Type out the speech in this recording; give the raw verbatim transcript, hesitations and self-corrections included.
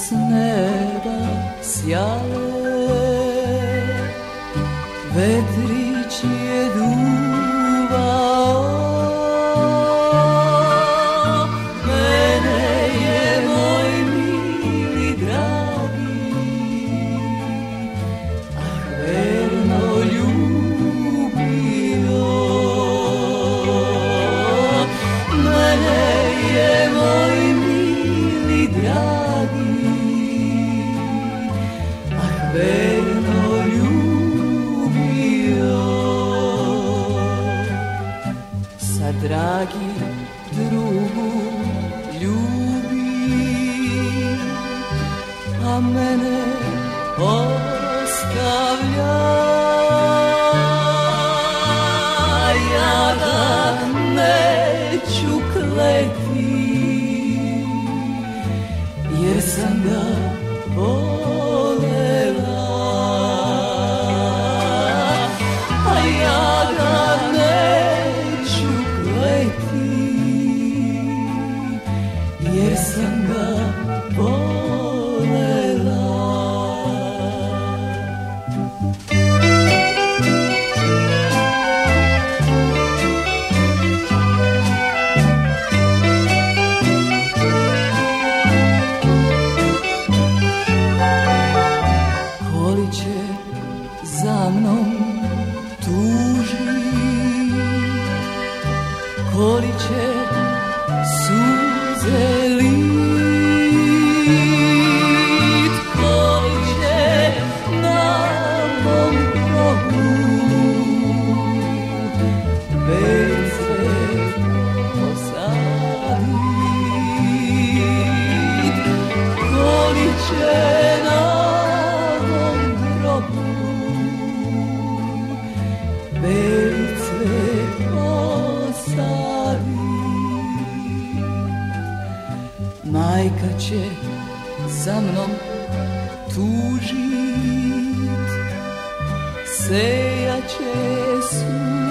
s neba sjale, vetrić je duvao, mene je moj mili dragi, ah verno ljubio, mene je moj mili dragi, ah verno ljubio. Sa dragi drugu ljubi, a mene ostavlja. Ja ga neću kleti, jer sam ga volela, a ja ga neću kleti, jer sam ga volela. Koli će za mnom tuži, koli će suze lit, koli će na mom grobu vejce posadit, koli će na mom grobu vejce posadit. Majka će za mnom tužit, sejat će su